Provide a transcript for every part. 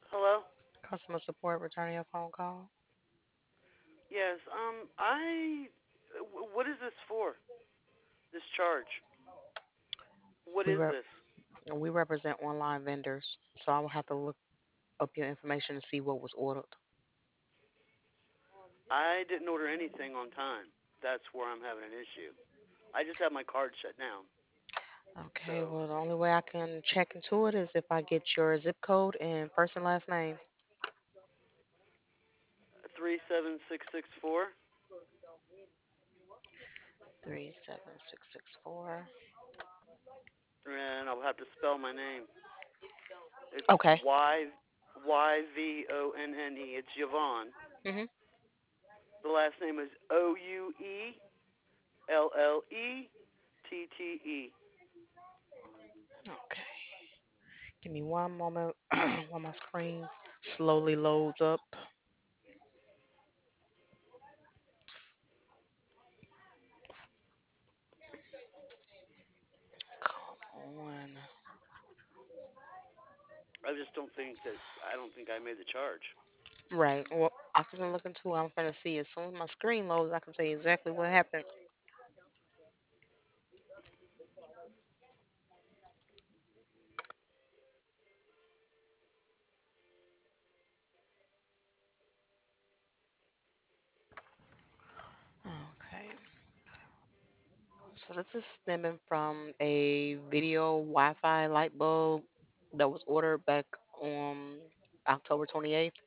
Hello? Customer support returning a phone call. Yes, what is this for? This charge? What We is rep this? we represent online vendors, so I will have to look up your information to see what was ordered. I didn't order anything on time. That's where I'm having an issue. I just have my card shut down. Okay, So, well the only way I can check into it is if I get your zip code and first and last name. 37664, 37664. and I'll have to spell my name. It's Okay. Yvonne. It's Yvonne. Mhm. The last name is Ouellette. Okay. Give me one moment while my screen slowly loads up. Come on. I don't think I made the charge. Right. Well, I can look into it. I'm gonna see as soon as my screen loads, I can tell you exactly what happened. Okay. So this is stemming from a video Wi-Fi light bulb that was ordered back on October 28th.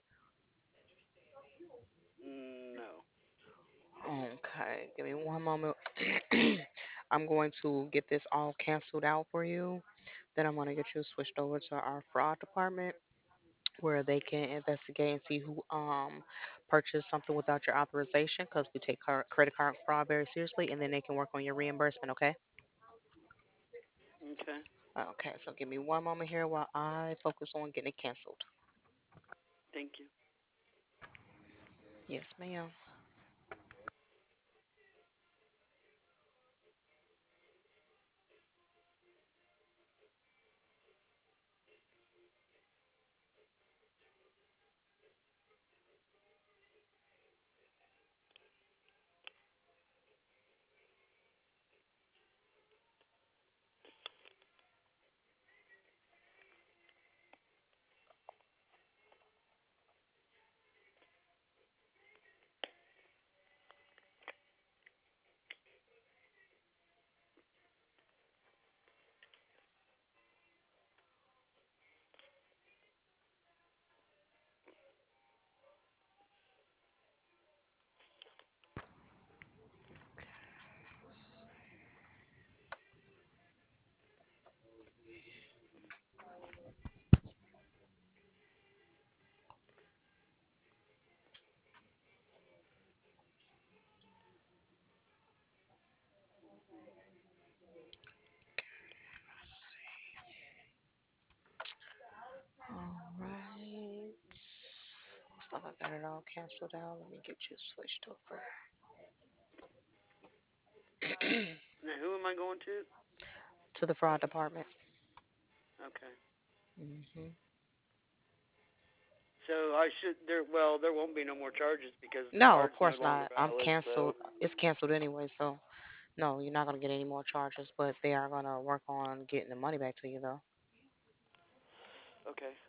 No. Okay, give me one moment. I'm going to get this all canceled out for you. Then I'm going to get you switched over to our fraud department where they can investigate and see who purchased something without your authorization because we take credit card fraud very seriously, and then they can work on your reimbursement, okay? Okay. Okay, so give me one moment here while I focus on getting it canceled. Thank you. Yes, ma'am. All right. Looks like I got it all canceled out. Let me get you switched over. Now, who am I going to? To the fraud department. Okay. Hmm. So I should there. Well, there won't be no more charges because the No, of card's no course longer not. I'm valid. So canceled. It's canceled anyway, so no, you're not gonna get any more charges, but they are gonna work on getting the money back to you though. okay.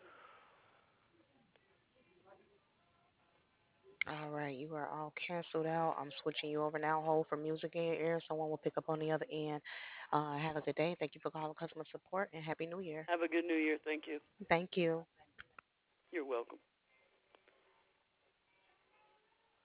All right, you are all canceled out. I'm switching you over now. Hold for music in your ear. Someone will pick up on the other end. Have a good day. Thank you for calling customer support and happy new year. Have a good New Year. Thank you. Thank you. You're welcome.